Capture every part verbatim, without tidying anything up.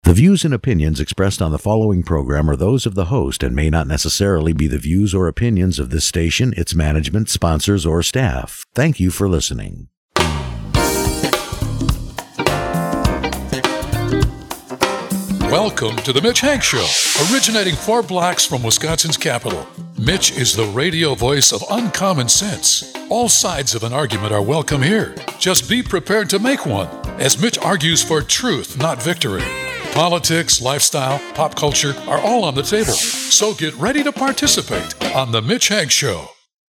The views and opinions expressed on the following program are those of the host and may not necessarily be the views or opinions of this station, its management, sponsors, or staff. Thank you for listening. Welcome to the Mitch Hank Show, originating four blocks from Wisconsin's capital. Mitch is the radio voice of uncommon sense. All sides of an argument are welcome here. Just be prepared to make one, as Mitch argues for truth, not victory. Politics, lifestyle, pop culture are all on the table. So get ready to participate on the Mitch Hank Show.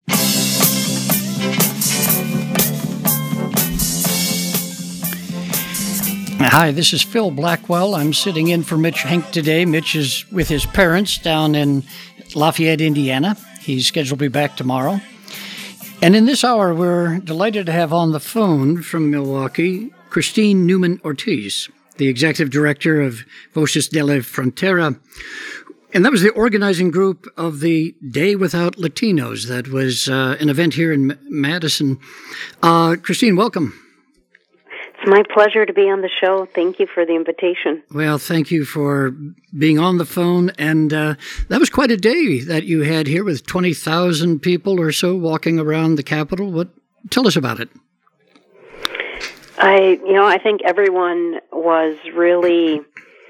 Hi, this is Phil Blackwell. I'm sitting in for Mitch Hank today. Mitch is with his parents down in Lafayette, Indiana. He's scheduled to be back tomorrow. And in this hour, we're delighted to have on the phone from Milwaukee, Christine Newman-Ortiz, the executive director of Voces de la Frontera. And that was the organizing group of the Day Without Latinos. That was uh, an event here in M- Madison. Uh, Christine, welcome. It's my pleasure to be on the show. Thank you for the invitation. Well, thank you for being on the phone. And uh, that was quite a day that you had here with twenty thousand people or so walking around the Capitol. What? Tell us about it. I, you know, I think everyone was really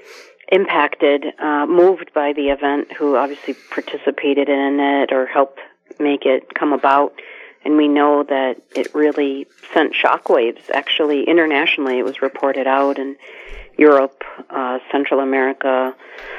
impacted, uh, moved by the event, who obviously participated in it or helped make it come about. And we know that it really sent shockwaves. Actually, internationally, it was reported out in Europe, uh, Central America,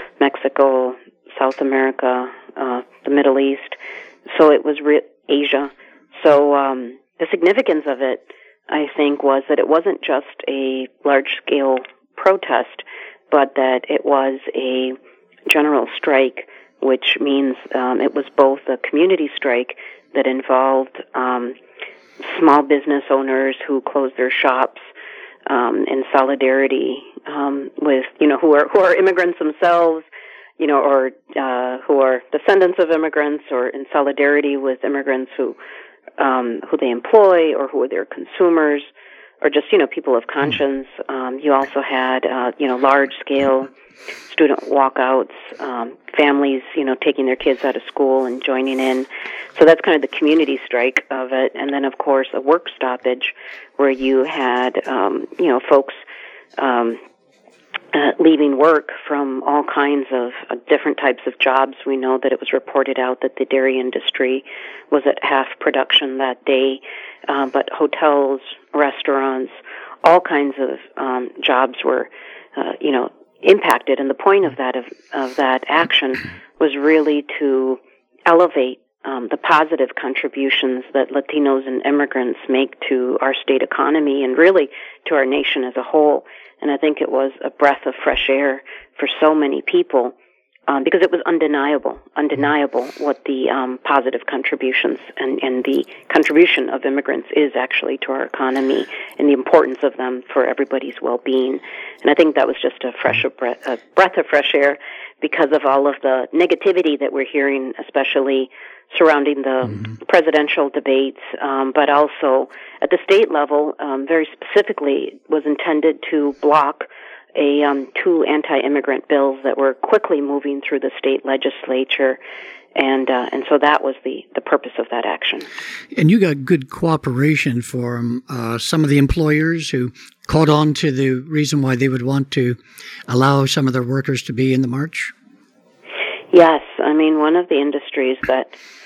Mexico, South America, uh, the Middle East. So it was re- Asia. So um, the significance of it, I think, was that it wasn't just a large-scale protest, but that it was a general strike, which means um, it was both a community strike that involved um, small business owners who closed their shops um, in solidarity um, with, you know, who are who are immigrants themselves, you know, or uh, who are descendants of immigrants, or in solidarity with immigrants who um, who they employ, or who are their consumers, or just, you know, people of conscience. Um, you also had, uh, you know, large-scale student walkouts, um, families, you know, taking their kids out of school and joining in. So that's kind of the community strike of it. And then, of course, a work stoppage where you had, um, you know, folks um, uh, leaving work from all kinds of uh, different types of jobs. We know that it was reported out that the dairy industry was at half production that day, uh, but hotels, restaurants, all kinds of um, jobs were, uh, you know, impacted. And the point of that of, of that action was really to elevate um, the positive contributions that Latinos and immigrants make to our state economy and really to our nation as a whole. And I think it was a breath of fresh air for so many people um, because it was undeniable, undeniable what the um, positive contributions and, and the contribution of immigrants is actually to our economy and the importance of them for everybody's well-being. And I think that was just a fresh a breath, a breath of fresh air because of all of the negativity that we're hearing, especially surrounding the mm-hmm. presidential debates, um, but also at the state level, um, very specifically, was intended to block a um, two anti-immigrant bills that were quickly moving through the state legislature, and uh, and so that was the, the purpose of that action. And you got good cooperation from uh, some of the employers who caught on to the reason why they would want to allow some of their workers to be in the march? Yes. I mean, one of the industries that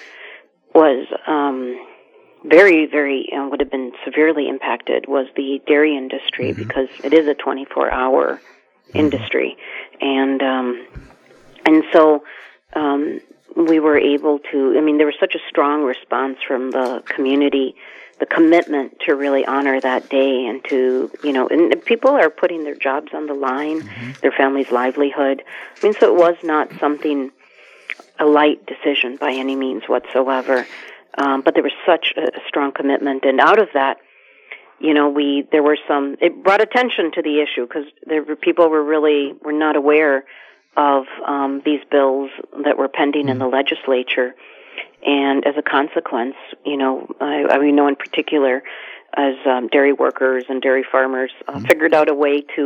was um, very, very, uh, would have been severely impacted was the dairy industry mm-hmm. because it is a twenty-four hour mm-hmm. industry. And, um, and so um, we were able to, I mean, there was such a strong response from the community, the commitment to really honor that day and to, you know, and people are putting their jobs on the line, mm-hmm. their family's livelihood. I mean, so it was not something, a light decision by any means whatsoever. Um, but there was such a, a strong commitment. And out of that, you know, we, there were some, it brought attention to the issue because there were, people were really, were not aware of um, these bills that were pending mm-hmm. in the legislature. And as a consequence, you know, I, I know in particular as um, dairy workers and dairy farmers uh, mm-hmm. figured out a way to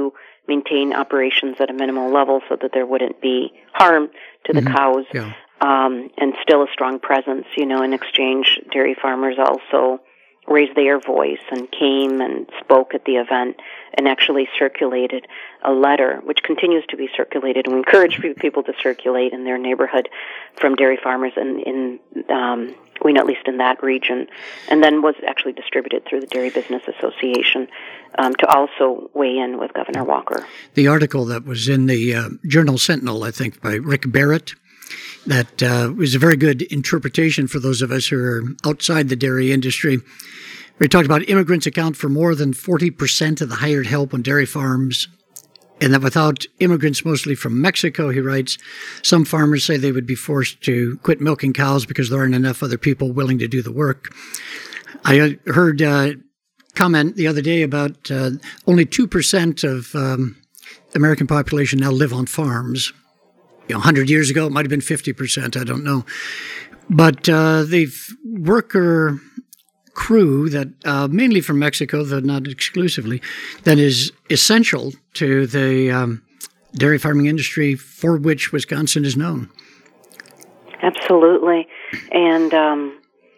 maintain operations at a minimal level so that there wouldn't be harm to the mm-hmm. cows, yeah. um, and still a strong presence. You know, in exchange, dairy farmers also raised their voice and came and spoke at the event and actually circulated a letter, which continues to be circulated. And we encourage people to circulate in their neighborhood from dairy farmers in, in um, we know at least in that region, and then was actually distributed through the Dairy Business Association um, to also weigh in with Governor Walker. The article that was in the uh, Journal Sentinel, I think, by Rick Barrett, that uh, was a very good interpretation for those of us who are outside the dairy industry. We talked about immigrants account for more than forty percent of the hired help on dairy farms, and that without immigrants, mostly from Mexico, he writes, some farmers say they would be forced to quit milking cows because there aren't enough other people willing to do the work. I heard uh, comment the other day about uh, only two percent of um, the American population now live on farms. You know, one hundred years ago, it might have been fifty percent, I don't know. But uh, the worker crew that uh, mainly from Mexico, though not exclusively, that is essential to the um, dairy farming industry for which Wisconsin is known. Absolutely, and um,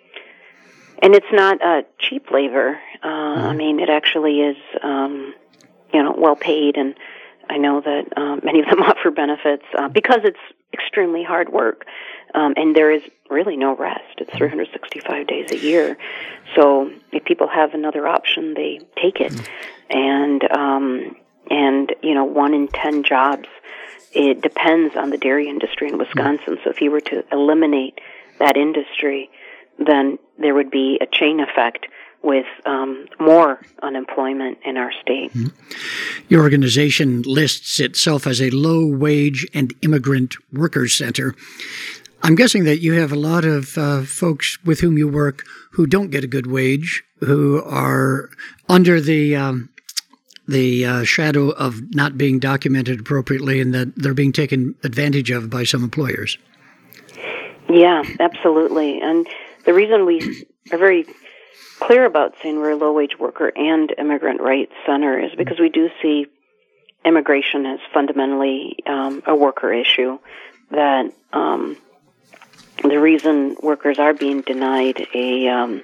and it's not uh, cheap labor. Uh, mm-hmm. I mean, it actually is, um, you know, well paid, and I know that uh, many of them offer benefits uh, because it's extremely hard work, um, and there is really no rest. It's three hundred sixty-five days a year. So if people have another option, they take it. And, um, and you know, one in ten jobs, it depends on the dairy industry in Wisconsin. So if you were to eliminate that industry, then there would be a chain effect with um, more unemployment in our state. Your organization lists itself as a low-wage and immigrant workers center. I'm guessing that you have a lot of uh, folks with whom you work who don't get a good wage, who are under the um, the uh, shadow of not being documented appropriately, and that they're being taken advantage of by some employers. Yeah, absolutely. And the reason we are very clear about saying we're a low-wage worker and immigrant rights center is because we do see immigration as fundamentally um, a worker issue, that um, the reason workers are being denied a um,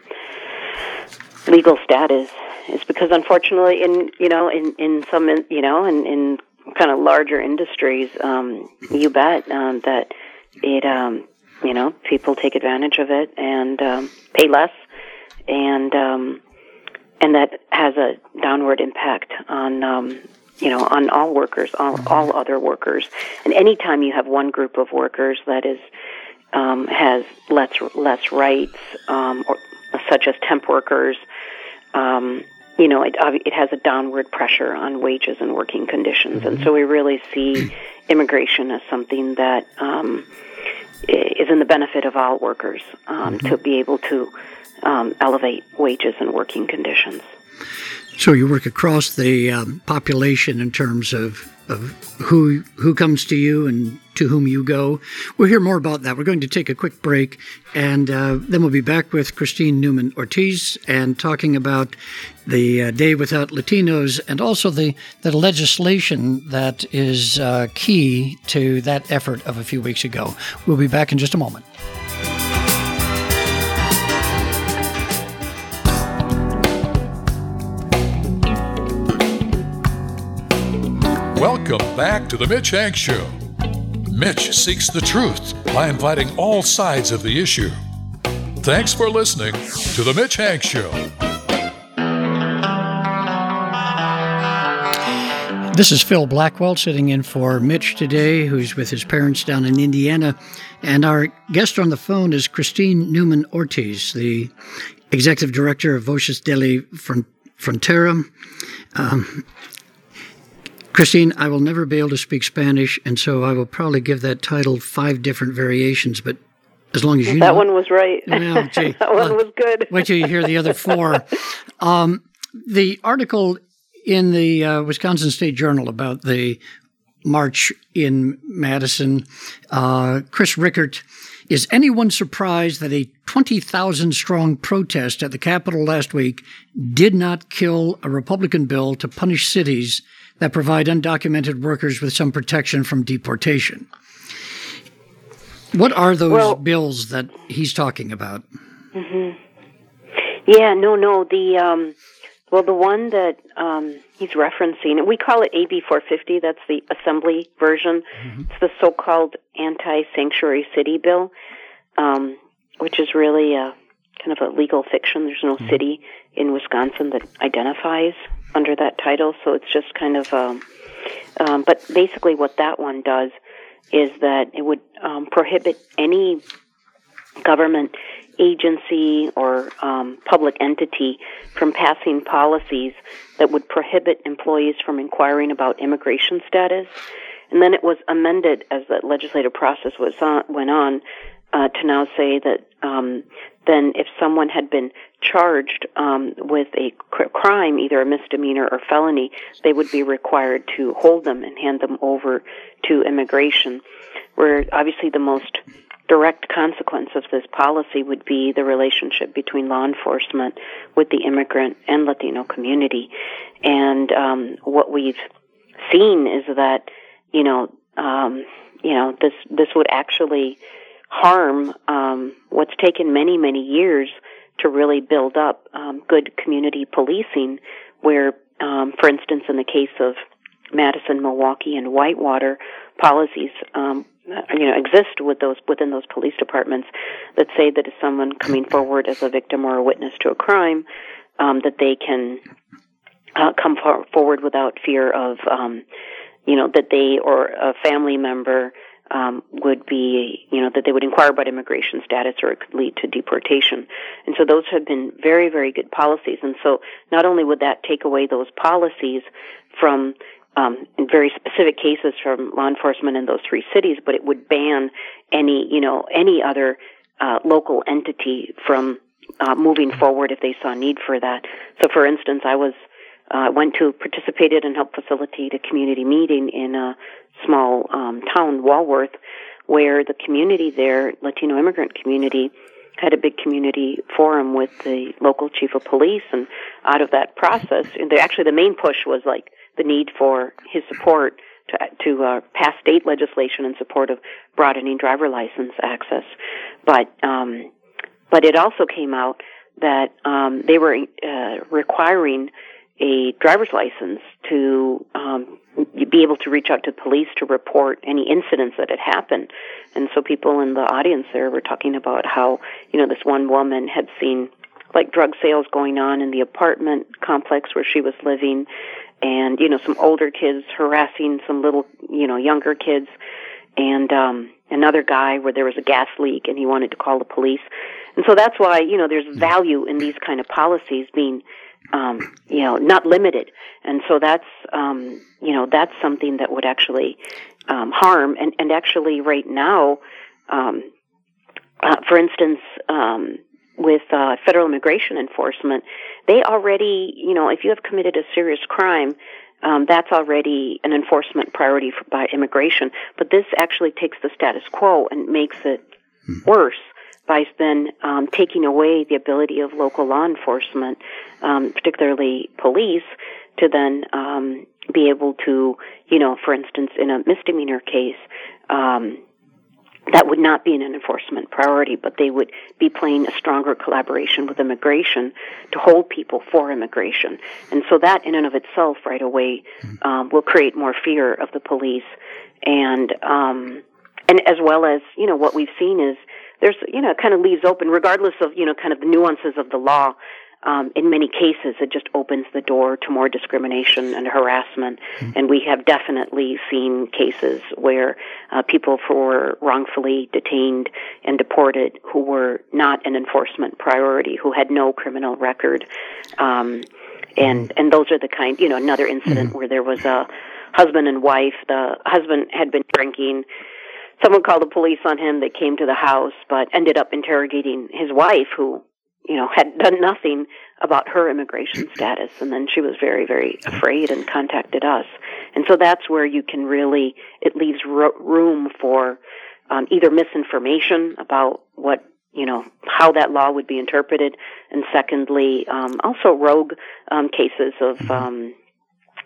legal status is because, unfortunately, in you know, in, in some you know, in, in kind of larger industries, um, you bet um, that it um, you know, people take advantage of it and um, pay less, and um, and that has a downward impact on um, you know, on all workers, all all other workers. And anytime you have one group of workers that is Um, has less less rights, um, or, such as temp workers, um, you know, it, it has a downward pressure on wages and working conditions. And so we really see immigration as something that um, is in the benefit of all workers, um, mm-hmm. to be able to um, elevate wages and working conditions. So you work across the um, population in terms of, of who who comes to you and to whom you go. We'll hear more about that. We're going to take a quick break, and uh, then we'll be back with Christine Newman Ortiz and talking about the uh, Day Without Latinos and also the, the legislation that is uh, key to that effort of a few weeks ago. We'll be back in just a moment. Welcome back to the Mitch Hanks Show. Mitch seeks the truth by inviting all sides of the issue. Thanks for listening to the Mitch Hanks Show. This is Phil Blackwell sitting in for Mitch today, who's with his parents down in Indiana. And our guest on the phone is Christine Newman Ortiz, the executive director of Voces Deli Frontera. Um, Christine, I will never be able to speak Spanish, and so I will probably give that title five different variations, but as long as you that know... That one was right. Well, gee, that one well, was good. Wait till you hear the other four. Um, the article in the uh, Wisconsin State Journal about the march in Madison, uh, Chris Rickert, is anyone surprised that a twenty thousand strong protest at the Capitol last week did not kill a Republican bill to punish cities that provide undocumented workers with some protection from deportation. What are those well, bills that he's talking about? Mm-hmm. Yeah, no, no. The um, well, the one that um, he's referencing, we call it A B four fifty. That's the Assembly version. Mm-hmm. It's the so-called anti-sanctuary city bill, um, which is really a kind of a legal fiction. There's no mm-hmm. city in Wisconsin that identifies under that title, so it's just kind of. Um, um, but basically, what that one does is that it would um, prohibit any government agency or um, public entity from passing policies that would prohibit employees from inquiring about immigration status. And then it was amended as the legislative process was on, went on uh, to now say that um, then if someone had been charged um, with a cr- crime, either a misdemeanor or felony, they would be required to hold them and hand them over to immigration, where obviously the most direct consequence of this policy would be the relationship between law enforcement with the immigrant and Latino community. And um, what we've seen is that, you know, um, you know, this this would actually harm um, what's taken many, many years to really build up um, good community policing, where, um, for instance, in the case of Madison, Milwaukee, and Whitewater, policies um, you know exist with those within those police departments that say that if someone coming forward as a victim or a witness to a crime, um, that they can uh, come for- forward without fear of um, you know that they or a family member um, would be you know that they would inquire about immigration status, or it could lead to deportation. And so those have been very, very good policies. And so not only would that take away those policies from Um, in very specific cases from law enforcement in those three cities, but it would ban any, you know, any other uh, local entity from uh, moving forward if they saw need for that. So, for instance, I was uh, went to participated and helped facilitate a community meeting in a small um, town, Walworth, where the community there, Latino immigrant community, had a big community forum with the local chief of police, and out of that process, and they, actually the main push was like the need for his support to to uh, pass state legislation in support of broadening driver license access. But um, but it also came out that um, they were uh, requiring a driver's license to um, be able to reach out to police to report any incidents that had happened. And so people in the audience there were talking about how, you know, this one woman had seen like drug sales going on in the apartment complex where she was living, and, you know, some older kids harassing some little, you know, younger kids, and um, another guy where there was a gas leak and he wanted to call the police. And so that's why, you know, there's value in these kind of policies being, um, you know, not limited. And so that's, um, you know, that's something that would actually um, harm. And, and actually right now, um, uh, for instance, um, with uh, federal immigration enforcement, they already, you know, if you have committed a serious crime, um, that's already an enforcement priority for, by immigration. But this actually takes the status quo and makes it mm-hmm. worse by then um, taking away the ability of local law enforcement, um, particularly police, to then um, be able to, you know, for instance, in a misdemeanor case, um, that would not be an enforcement priority, but they would be playing a stronger collaboration with immigration to hold people for immigration. And so that in and of itself right away um, will create more fear of the police. And um, and as well as, you know, what we've seen is there's, you know, it kind of leaves open, regardless of, you know, kind of the nuances of the law, Um, in many cases, it just opens the door to more discrimination and harassment. Mm-hmm. And we have definitely seen cases where uh, people who were wrongfully detained and deported who were not an enforcement priority, who had no criminal record. Um, and, and those are the kind, you know, another incident mm-hmm. where there was a husband and wife. The husband had been drinking. Someone called the police on him. They came to the house, but ended up interrogating his wife, who, you know, had done nothing about her immigration status. And then she was very, very afraid and contacted us. And so that's where you can really, it leaves ro- room for um, either misinformation about what, you know, how that law would be interpreted. And secondly, um, also rogue um, cases of, um,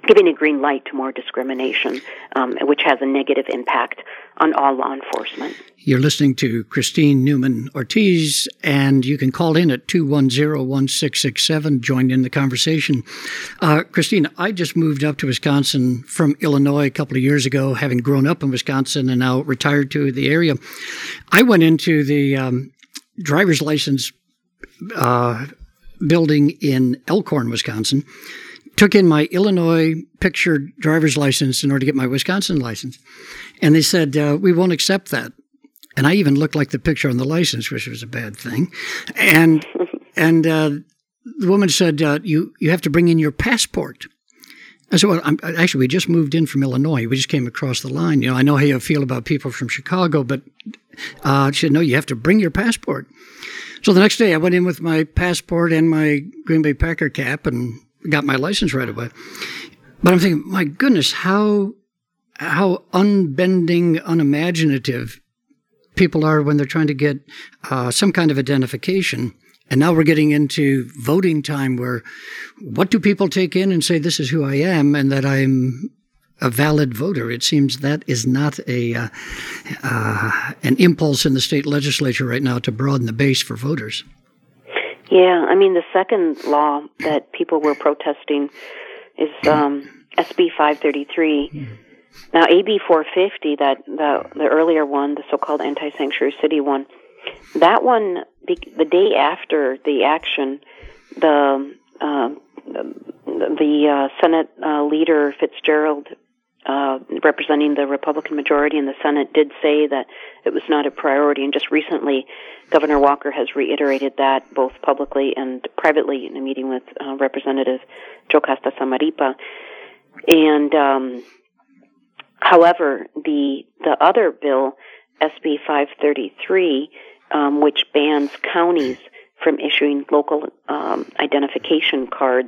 giving a green light to more discrimination, um, which has a negative impact on all law enforcement. You're listening to Christine Newman Ortiz, and you can call in at two one zero, one six six seven, join in the conversation. Uh, Christine, I just moved up to Wisconsin from Illinois a couple of years ago, having grown up in Wisconsin and now retired to the area. I went into the um, driver's license uh, building in Elkhorn, Wisconsin, took in my Illinois pictured driver's license in order to get my Wisconsin license. And they said, uh, we won't accept that. And I even looked like the picture on the license, which was a bad thing. And and uh, the woman said, uh, you, you have to bring in your passport. I said, well, I'm, actually, we just moved in from Illinois. We just came across the line. You know, I know how you feel about people from Chicago, but uh, she said, no, you have to bring your passport. So the next day I went in with my passport and my Green Bay Packer cap and got my license right away. But I'm thinking, my goodness, how how unbending, unimaginative people are when they're trying to get uh, some kind of identification. And now we're getting into voting time where what do people take in and say, this is who I am and that I'm a valid voter? It seems that is not a uh, uh, an impulse in the state legislature right now to broaden the base for voters. Yeah, I mean, the second law that people were protesting is um, S B five thirty-three. Now, A B four fifty, that the, the earlier one, the so-called anti-sanctuary city one, that one, the, the day after the action, the uh, the uh, Senate uh, leader Fitzgerald, uh, representing the Republican majority in the Senate, did say that it was not a priority. And just recently, Governor Walker has reiterated that both publicly and privately in a meeting with uh, Representative Jocasta Samaripa. And um, however, the the other bill, S B five thirty-three, um, which bans counties from issuing local um, identification cards,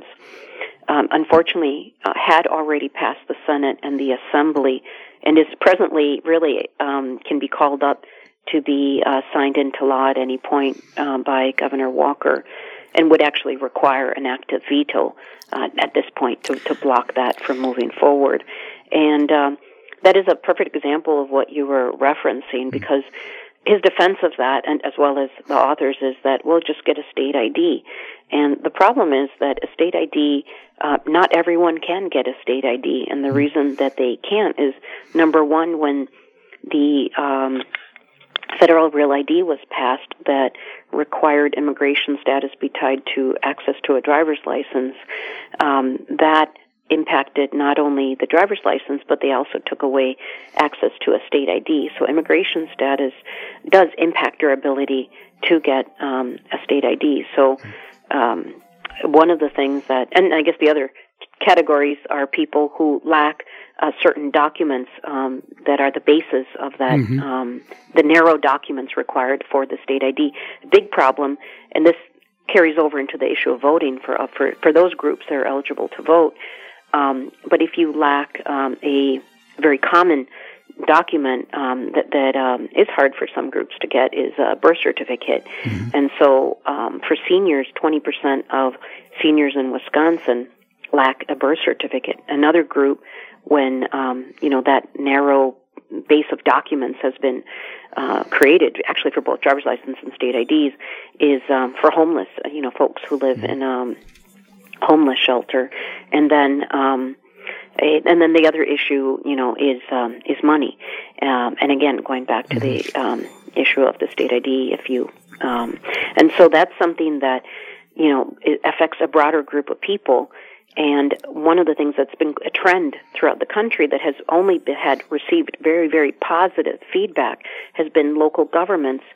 um, unfortunately uh, had already passed the Senate and the Assembly, and is presently really um, can be called up to be uh, signed into law at any point um, by Governor Walker, and would actually require an active veto uh, at this point to, to block that from moving forward. And um, that is a perfect example of what you were referencing, because his defense of that, and as well as the authors, is that we'll just get a state I D. And the problem is that a state I D, uh, not everyone can get a state I D. And the reason that they can't is, number one, when the um, Federal Real I D was passed that required immigration status be tied to access to a driver's license, um, that impacted not only the driver's license, but they also took away access to a state I D. So immigration status does impact your ability to get um, a state I D. So um, one of the things that, and I guess the other categories are people who lack uh, certain documents um, that are the basis of that, mm-hmm. um, the narrow documents required for the state I D. Big problem, and this carries over into the issue of voting for uh, for, for those groups that are eligible to vote. Um, but if you lack um, a very common document um, that, that um, is hard for some groups to get is a birth certificate. Mm-hmm. And so um, for seniors, twenty percent of seniors in Wisconsin lack a birth certificate. Another group, when um, you know that narrow base of documents has been uh, created, actually for both driver's license and state I Ds, is um, for homeless, you know, folks who live mm-hmm. in um homeless shelter. And then um a, and then the other issue, you know, is um is money. Um and again, going back to mm-hmm. the um issue of the state I D, if you um and so that's something that, you know, it affects a broader group of people. And one of the things that's been a trend throughout the country that has only been, had received very, very positive feedback has been local governments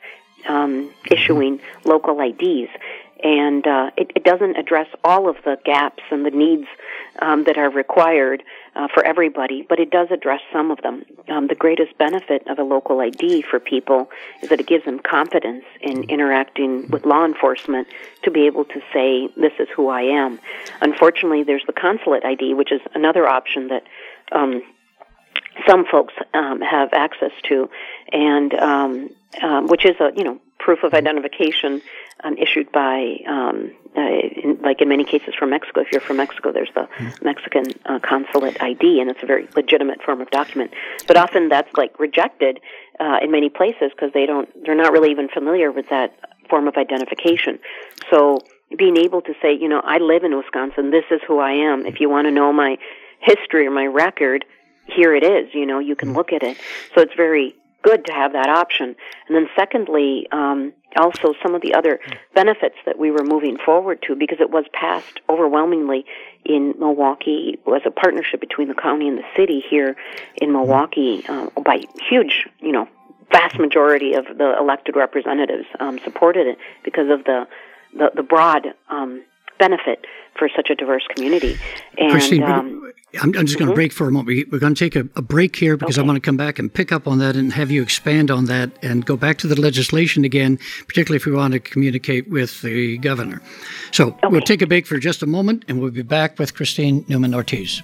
um issuing local I Ds. And uh, it, it doesn't address all of the gaps and the needs um, that are required uh, for everybody, but it does address some of them. Um, the greatest benefit of a local I D for people is that it gives them confidence in interacting with law enforcement to be able to say, this is who I am. Unfortunately, there's the consulate I D, which is another option that um, some folks um, have access to, and um, um, which is a, you know, proof of identification um, issued by, um, uh, in, like in many cases from Mexico. If you're from Mexico, there's the Mexican uh, consulate I D, and it's a very legitimate form of document. But often that's like rejected uh, in many places because they don't, they're not really even familiar with that form of identification. So being able to say, you know, I live in Wisconsin, this is who I am. If you want to know my history or my record, here it is. You know, you can look at it. So it's very good to have that option. And then secondly, um, also some of the other benefits that we were moving forward to, because it was passed overwhelmingly in Milwaukee, was a partnership between the county and the city here in Milwaukee uh, by huge, you know, vast majority of the elected representatives um, supported it because of the the, the broad um, benefit for such a diverse community. And, Christine, um, I'm, I'm just going to mm-hmm. break for a moment. We, we're going to take a, a break here because okay. I want to come back and pick up on that and have you expand on that and go back to the legislation again, particularly if we want to communicate with the governor. So okay. we'll take a break for just a moment, and we'll be back with Christine Newman-Ortiz.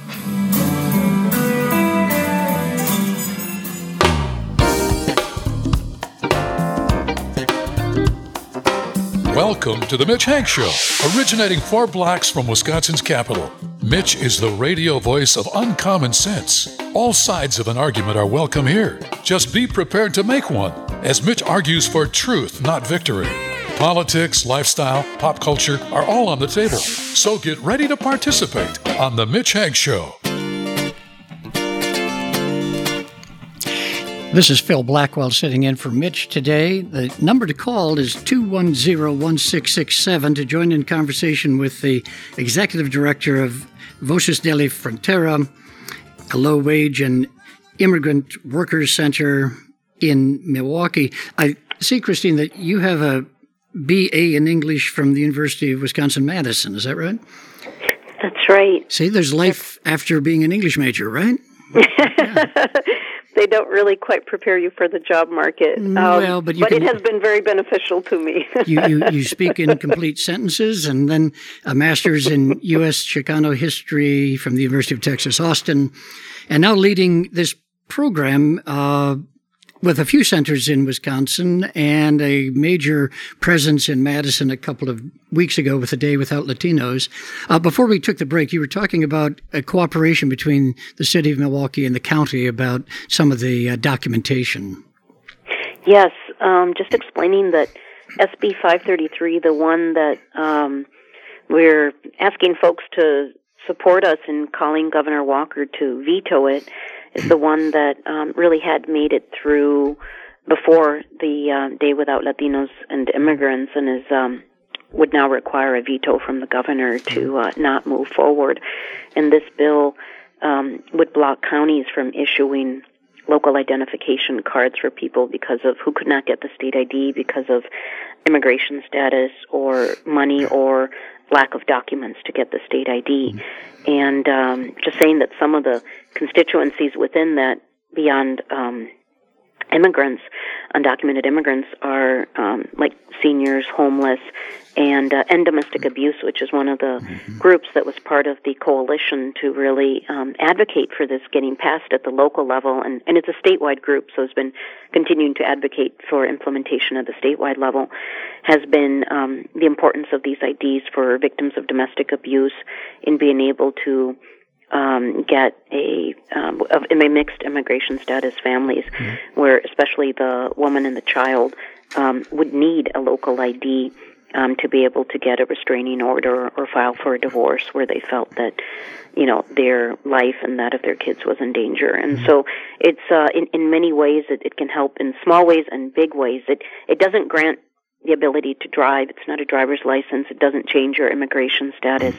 Welcome to the Mitch Hank Show, originating four blocks from Wisconsin's capital. Mitch is the radio voice of uncommon sense. All sides of an argument are welcome here. Just be prepared to make one, as Mitch argues for truth, not victory. Politics, lifestyle, pop culture are all on the table. So get ready to participate on the Mitch Hank Show. This is Phil Blackwell sitting in for Mitch today. The number to call is two one zero, one six six seven to join in conversation with the Executive Director of Voces de la Frontera, a low-wage and immigrant workers center in Milwaukee. I see, Christine, that you have a B A in English from the University of Wisconsin-Madison. Is that right? That's right. See, there's life after being an English major, right? Yeah. They don't really quite prepare you for the job market. Um, well, but you but can, it has been very beneficial to me. you, you you speak in complete sentences, and then a master's in U S Chicano history from the University of Texas, Austin, and now leading this program uh, with a few centers in Wisconsin and a major presence in Madison a couple of weeks ago with a Day Without Latinos. Uh, before we took the break, you were talking about a cooperation between the city of Milwaukee and the county about some of the uh, documentation. Yes, um, just explaining that S B five thirty-three, the one that um, we're asking folks to support us in calling Governor Walker to veto it, is the one that um, really had made it through before the uh, Day Without Latinos and Immigrants, and is um, would now require a veto from the governor to uh, not move forward. And this bill um, would block counties from issuing local identification cards for people because of who could not get the state I D because of immigration status or money or lack of documents to get the state I D. And um, just saying that some of the constituencies within that, beyond um, immigrants, undocumented immigrants, are um, like seniors, homeless, and uh, and domestic abuse, which is one of the mm-hmm. groups that was part of the coalition to really um, advocate for this getting passed at the local level. And, and it's a statewide group, so it's been continuing to advocate for implementation at the statewide level, has been um, the importance of these I Ds for victims of domestic abuse in being able to Um, get a, um, a mixed immigration status families, mm-hmm. where especially the woman and the child um, would need a local I D um, to be able to get a restraining order or file for a divorce where they felt that, you know, their life and that of their kids was in danger. And mm-hmm. so it's uh, in, in many ways it, it can help in small ways and big ways. It it doesn't grant the ability to drive. It's not a driver's license. It doesn't change your immigration status.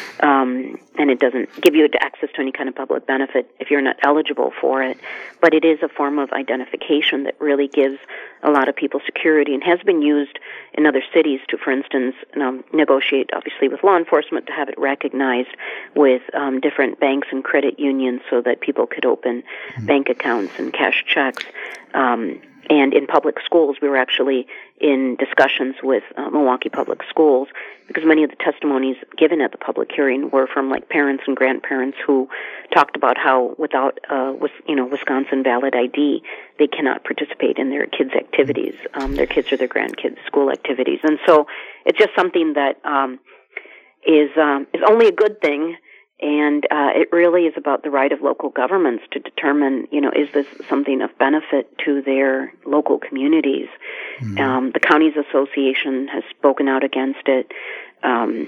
Um, and it doesn't give you access to any kind of public benefit if you're not eligible for it. But it is a form of identification that really gives a lot of people security and has been used in other cities to, for instance, um, negotiate, obviously, with law enforcement to have it recognized with um, different banks and credit unions so that people could open mm-hmm. bank accounts and cash checks. Um, And in public schools, we were actually in discussions with uh, Milwaukee Public Schools, because many of the testimonies given at the public hearing were from like parents and grandparents who talked about how without uh, with, you know Wisconsin valid I D, they cannot participate in their kids' activities, um, their kids or their grandkids' school activities. And so it's just something that um, is um, is only a good thing. And uh, it really is about the right of local governments to determine, you know, is this something of benefit to their local communities? Mm-hmm. Um, the Counties Association has spoken out against it, um,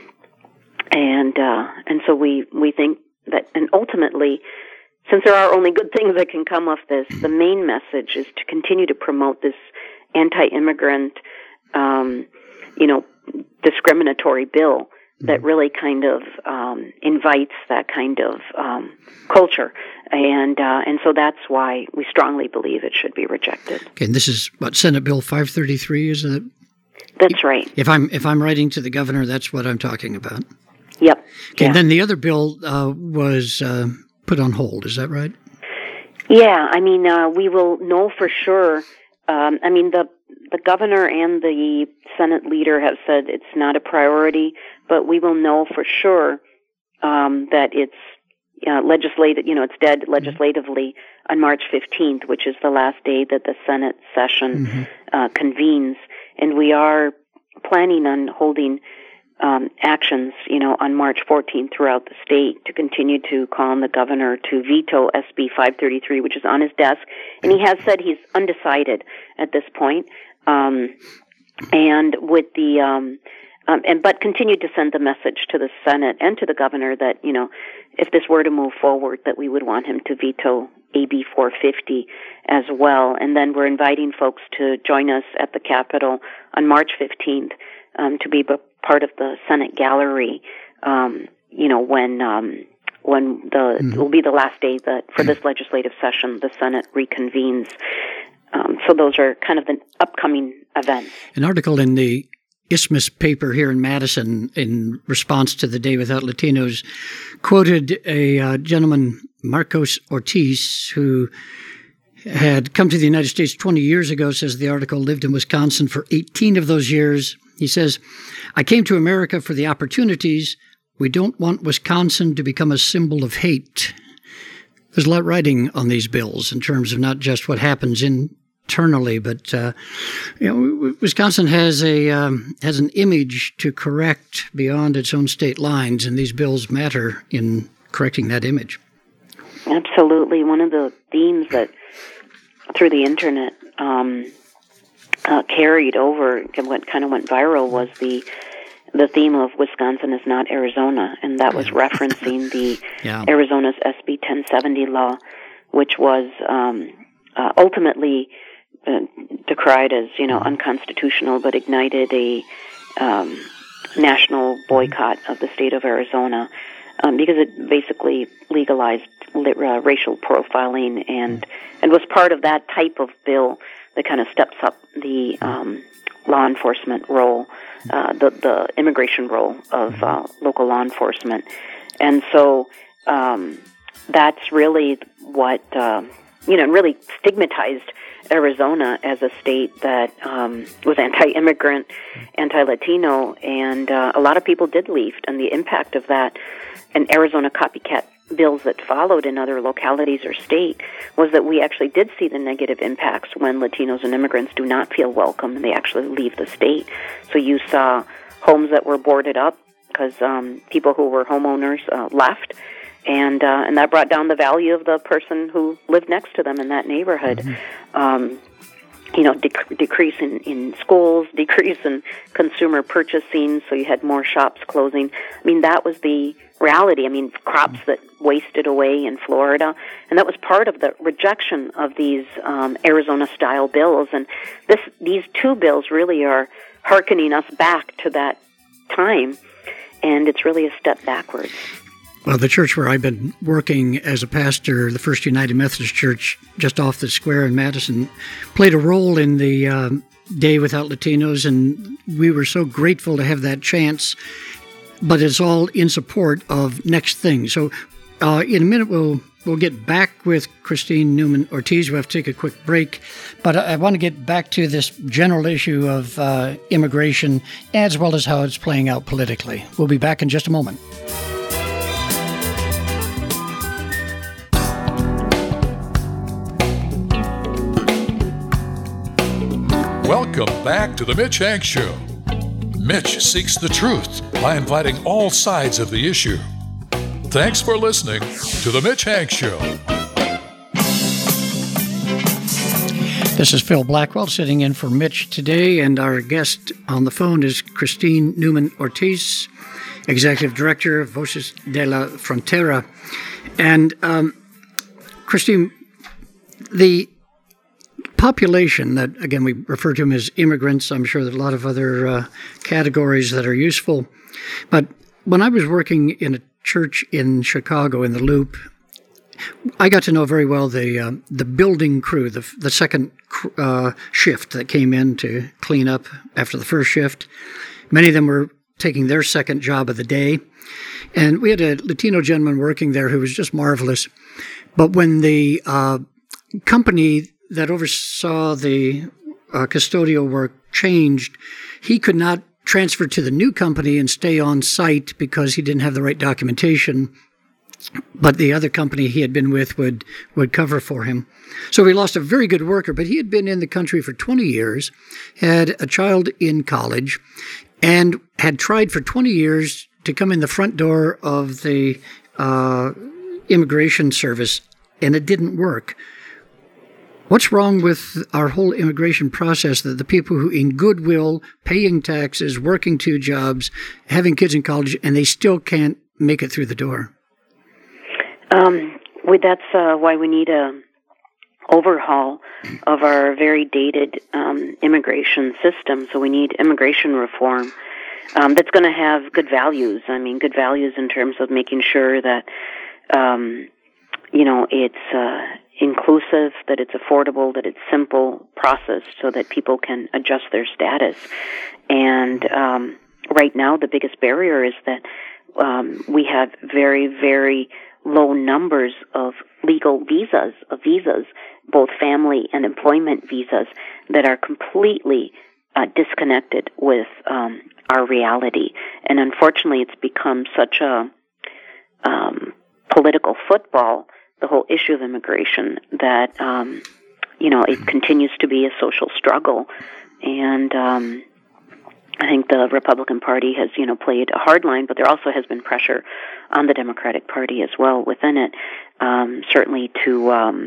and uh, and so we we think that, and ultimately, since there are only good things that can come of this, the main message is to continue to promote this anti-immigrant, um, you know, discriminatory bill that really kind of um, invites that kind of um, culture, and uh, and so that's why we strongly believe it should be rejected. Okay, and this is what, Senate Bill five thirty-three, isn't it? That's right. If I'm if I'm writing to the governor, that's what I'm talking about. Yep. Okay, yeah. And then the other bill uh, was uh, put on hold. Is that right? Yeah, I mean, uh, we will know for sure. Um, I mean, the the governor and the Senate leader have said it's not a priority, but we will know for sure um, that it's uh, legislative. You know, it's dead legislatively on March fifteenth, which is the last day that the Senate session mm-hmm. uh, convenes, and we are planning on holding um, actions, you know, on March fourteenth throughout the state to continue to call on the governor to veto S B five thirty-three, which is on his desk, and he has said he's undecided at this point. Um, and with the um, um, and but continued to send the message to the Senate and to the governor that, you know, if this were to move forward, that we would want him to veto A B four fifty as well. And then we're inviting folks to join us at the Capitol on March fifteenth um, to be part of the Senate gallery. Um, you know, when um, when the mm-hmm. it will be the last day that for this legislative session the Senate reconvenes. Um, so those are kind of the upcoming events. An article in the Isthmus paper here in Madison in response to the Day Without Latinos quoted a uh, gentleman, Marcos Ortiz, who had come to the United States twenty years ago, says the article, lived in Wisconsin for eighteen of those years. He says, "I came to America for the opportunities. We don't want Wisconsin to become a symbol of hate." There's a lot riding on these bills in terms of not just what happens internally, but uh, you know, Wisconsin has a um, has an image to correct beyond its own state lines, and these bills matter in correcting that image. Absolutely. One of the themes that through the internet um, uh, carried over and what kind of went viral was the the theme of Wisconsin is not Arizona, and that was referencing the yeah. Arizona's S B ten seventy law, which was um, uh, ultimately uh, decried as, you know, unconstitutional, but ignited a um, national boycott of the state of Arizona um, because it basically legalized uh, racial profiling and and was part of that type of bill that kind of steps up the um, law enforcement role. Uh, the the immigration role of uh, local law enforcement, and so um, that's really what uh, you know, really stigmatized Arizona as a state that um, was anti-immigrant, anti-Latino, and uh, a lot of people did leave. And the impact of that, and Arizona copycat bills that followed in other localities or state, was that we actually did see the negative impacts when Latinos and immigrants do not feel welcome and they actually leave the state. So you saw homes that were boarded up because um, people who were homeowners uh, left, and uh, and that brought down the value of the person who lived next to them in that neighborhood. Mm-hmm. Um, you know, dec- decrease in, in schools, decrease in consumer purchasing, so you had more shops closing. I mean, that was the reality. I mean, crops that wasted away in Florida, and that was part of the rejection of these um, Arizona-style bills. And this, these two bills really are hearkening us back to that time, and it's really a step backwards. Well, the church where I've been working as a pastor, the First United Methodist Church, just off the square in Madison, played a role in the um, Day Without Latinos, and we were so grateful to have that chance. But it's all in support of Next Thing. So Uh, in a minute, we'll we'll get back with Christine Newman Ortiz. We'll have to take a quick break. But I, I want to get back to this general issue of uh, immigration, as well as how it's playing out politically. We'll be back in just a moment. Welcome back to the Mitch Hanks Show. Mitch seeks the truth by inviting all sides of the issue. Thanks for listening to the Mitch Hanks Show. This is Phil Blackwell sitting in for Mitch today, and our guest on the phone is Christine Newman Ortiz, Executive Director of Voces de la Frontera. And um, Christine, the population that, again, we refer to them as immigrants. I'm sure there are a lot of other uh, categories that are useful. But when I was working in a church in Chicago in the Loop, I got to know very well the uh, the building crew, the the second uh, shift that came in to clean up after the first shift. Many of them were taking their second job of the day. And we had a Latino gentleman working there who was just marvelous. But when the uh, company that oversaw the uh, custodial work changed, he could not transfer to the new company and stay on site because he didn't have the right documentation. But the other company he had been with would, would cover for him. So we lost a very good worker, but he had been in the country for twenty years, had a child in college, and had tried for twenty years to come in the front door of the uh, immigration service, and it didn't work. What's wrong with our whole immigration process that the people who, in goodwill, paying taxes, working two jobs, having kids in college, and they still can't make it through the door? Um, well, that's uh, why we need a overhaul of our very dated um, immigration system. So we need immigration reform um, that's going to have good values. I mean, good values in terms of making sure that, um, you know, it's uh, inclusive, that it's affordable, that it's simple process so that people can adjust their status. And um, right now, the biggest barrier is that um, we have very, very low numbers of legal visas, of visas, both family and employment visas, that are completely uh, disconnected with um, our reality. And unfortunately, it's become such a um, political football, the whole issue of immigration, that, um, you know, it continues to be a social struggle. And um, I think the Republican Party has, you know, played a hard line, but there also has been pressure on the Democratic Party as well within it, um, certainly to, um,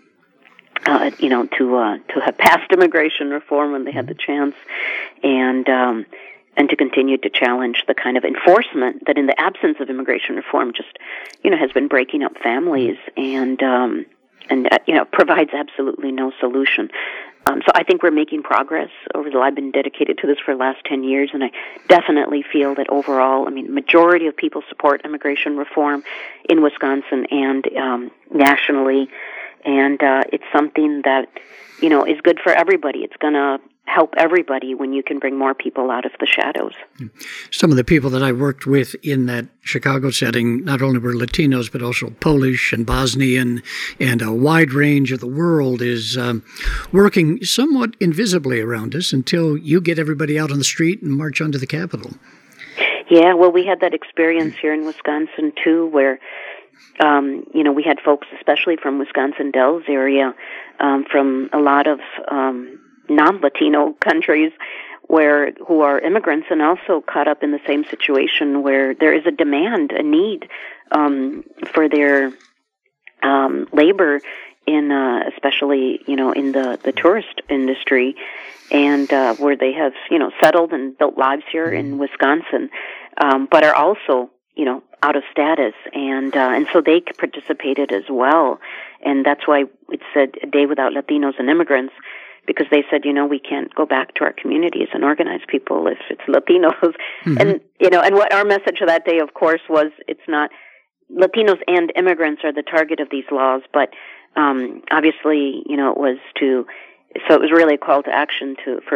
uh, you know, to uh, to have passed immigration reform when they had the chance, and um, and to continue to challenge the kind of enforcement that, in the absence of immigration reform, just, you know, has been breaking up families and um, and uh, you know, provides absolutely no solution. Um, so I think we're making progress over the, I've been dedicated to this for the last ten years, and I definitely feel that overall, I mean, majority of people support immigration reform in Wisconsin and um, nationally, and uh, it's something that, you know, is good for everybody. It's going to help everybody when you can bring more people out of the shadows. Some of the people that I worked with in that Chicago setting not only were Latinos, but also Polish and Bosnian, and a wide range of the world is um, working somewhat invisibly around us until you get everybody out on the street and march onto the Capitol. Yeah, well, we had that experience here in Wisconsin, too, where, um, you know, we had folks, especially from Wisconsin Dells area, um, from a lot of um non-Latino countries where who are immigrants and also caught up in the same situation where there is a demand, a need um, for their um, labor in, uh, especially, you know, in the, the tourist industry, and uh, where they have, you know, settled and built lives here in Wisconsin, um, but are also, you know, out of status, and uh, and so they participated as well, and that's why it said a day without Latinos and immigrants, because they said, you know, we can't go back to our communities and organize people if it's Latinos. Mm-hmm. And, you know, and what our message of that day, of course, was it's not Latinos and immigrants are the target of these laws, but um, obviously, you know, it was to, so it was really a call to action to for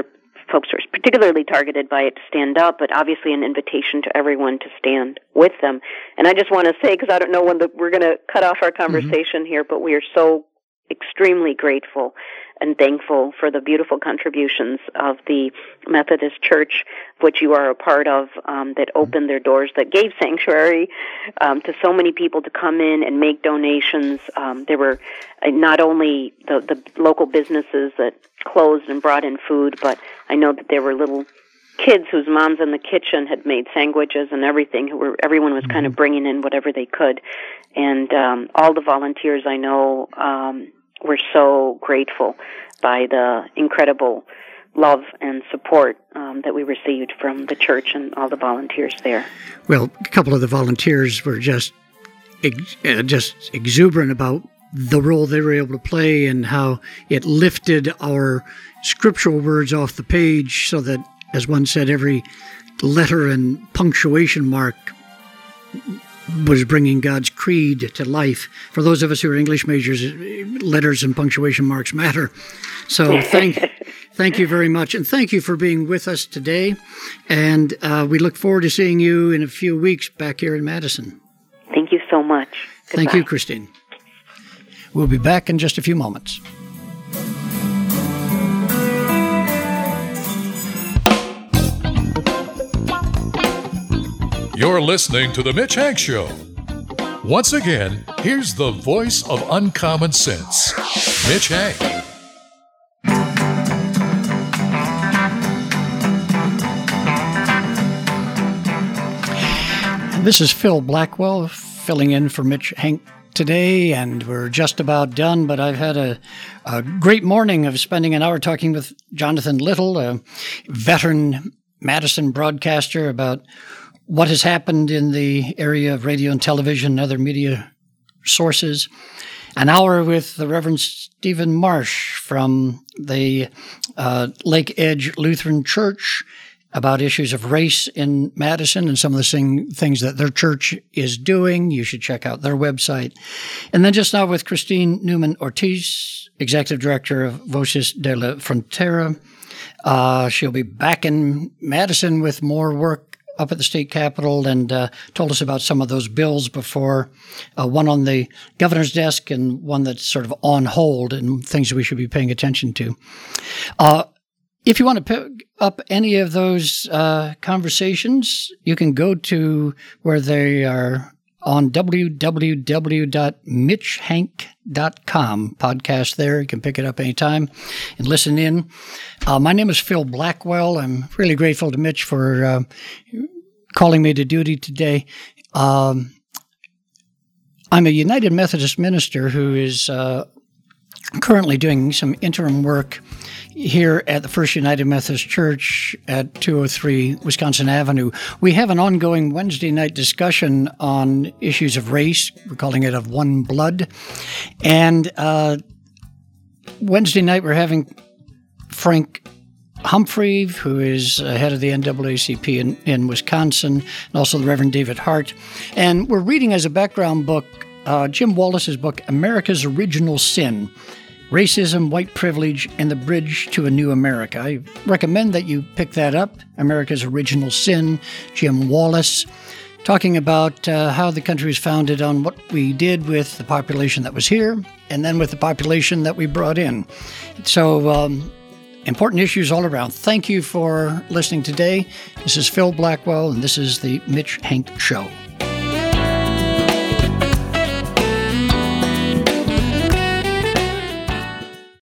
folks were particularly targeted by it to stand up, but obviously an invitation to everyone to stand with them. And I just want to say, because I don't know when the, we're going to cut off our conversation mm-hmm. here, but we are so extremely grateful and thankful for the beautiful contributions of the Methodist Church, which you are a part of, um, that opened their doors, that gave sanctuary um, to so many people to come in and make donations. Um, there were uh, not only the, the local businesses that closed and brought in food, but I know that there were little kids whose moms in the kitchen had made sandwiches and everything. Who were everyone was kind of bringing in whatever they could, and um, all the volunteers I know um, were so grateful by the incredible love and support um, that we received from the church and all the volunteers there. Well, a couple of the volunteers were just ex- uh, just exuberant about the role they were able to play and how it lifted our scriptural words off the page so that, as one said, every letter and punctuation mark was bringing God's creed to life. For those of us who are English majors, letters and punctuation marks matter. So thank thank you very much. And thank you for being with us today. And uh, we look forward to seeing you in a few weeks back here in Madison. Thank you so much. Goodbye. Thank you, Christine. We'll be back in just a few moments. You're listening to The Mitch Hanks Show. Once again, here's the voice of uncommon sense, Mitch Hank. This is Phil Blackwell filling in for Mitch Hank today, and we're just about done, but I've had a, a great morning of spending an hour talking with Jonathan Little, a veteran Madison broadcaster, about what has happened in the area of radio and television and other media sources. An hour with the Reverend Stephen Marsh from the uh, Lake Edge Lutheran Church about issues of race in Madison and some of the sing- things that their church is doing. You should check out their website. And then just now with Christine Newman Ortiz, Executive Director of Voces de la Frontera. Uh, she'll be back in Madison with more work up at the state capitol, and uh, told us about some of those bills before, uh, one on the governor's desk and one that's sort of on hold and things we should be paying attention to. Uh, if you want to pick up any of those uh, conversations, you can go to where they are on w w w dot mitch hank dot com. Podcast there. You can pick it up anytime and listen in. Uh, my name is Phil Blackwell. I'm really grateful to Mitch for uh, calling me to duty today. Um, I'm a United Methodist minister who is uh, currently doing some interim work here at the First United Methodist Church at two oh three Wisconsin Avenue. We have an ongoing Wednesday night discussion on issues of race. We're calling it Of One Blood. And uh, Wednesday night we're having Frank Humphrey, who is head of the N double A C P in, in Wisconsin, and also the Reverend David Hart. And we're reading as a background book uh, Jim Wallace's book, America's Original Sin, Racism, White Privilege, and the Bridge to a New America. I recommend that you pick that up, America's Original Sin, Jim Wallace, talking about uh, how the country was founded on what we did with the population that was here and then with the population that we brought in. So, um, important issues all around. Thank you for listening today. This is Phil Blackwell, and this is the Mitch Hank Show.